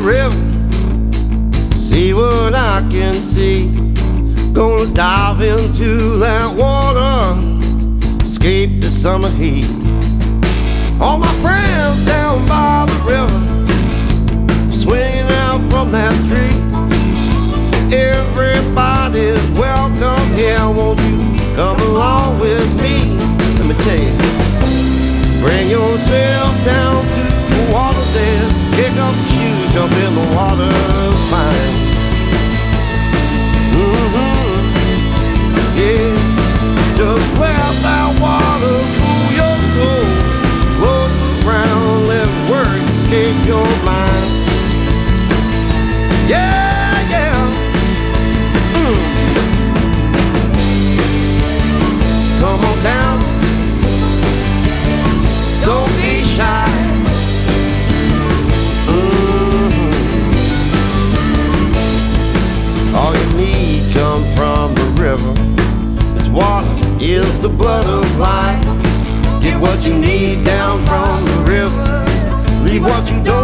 river, see what I can see. Gonna dive into that water, escape the summer heat. All my friends down by the river, swinging out from that tree. Everybody's welcome here, won't you come along with me? Let me tell you, bring yourself down to the water's edge, kick up your shoes, jump in the water, it's fine. Yeah, just let that water cool your soul, float around, let work escape your mind. Yeah, yeah. Come on down, don't be shy. All you need comes from the river. This water is the blood of life. Get what you need down from the river, leave what you don't.